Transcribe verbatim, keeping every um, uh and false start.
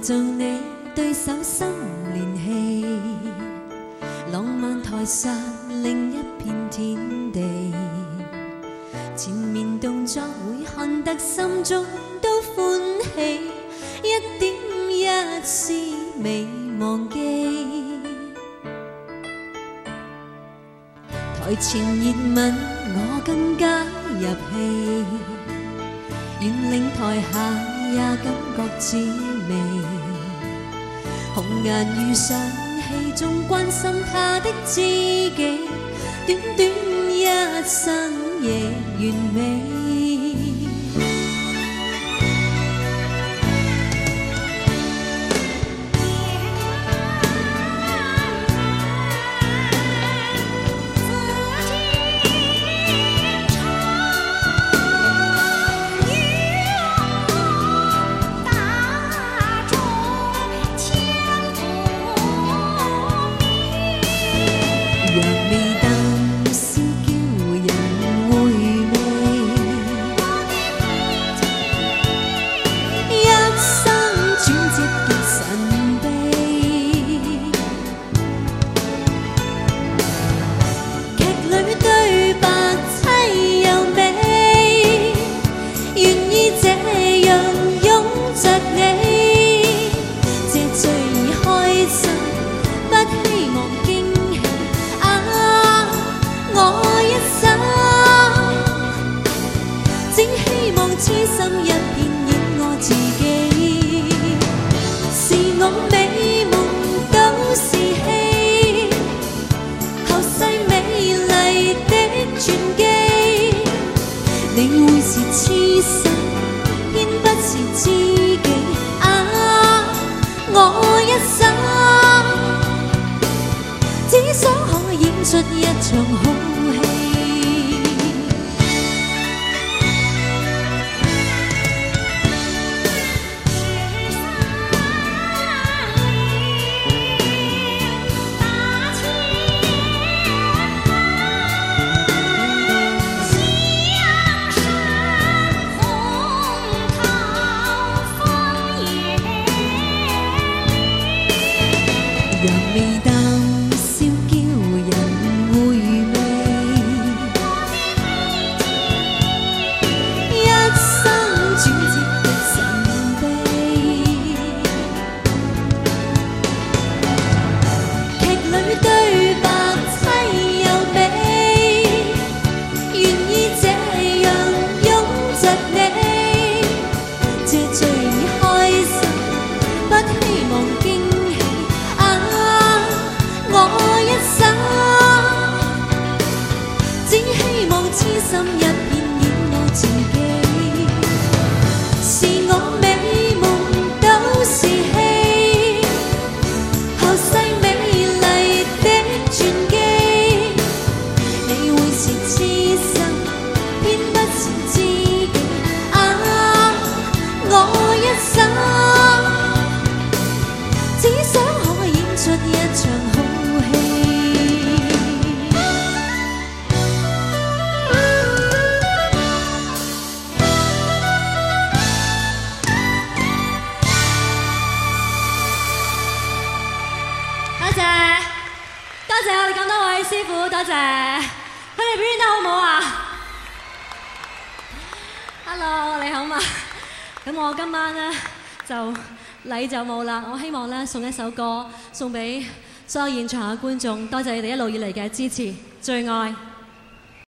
像你對手心連氣，浪漫台上另一片天地，前面動作會看得心中都歡喜，一點一絲未忘記。台前熱吻我更加入戲，願令台下也感覺滋味。紅顏遇上戲中關心他的知己，短短一生亦完美。出一場好戲，讓味道燒焦人回味。多謝我哋咁多位師傅，多謝佢哋表演得好唔好啊 ？Hello， 你好嘛？咁我今晚咧就禮就冇啦，我希望咧送一首歌送俾所有現場嘅觀眾，多謝你哋一路以嚟嘅支持，最愛。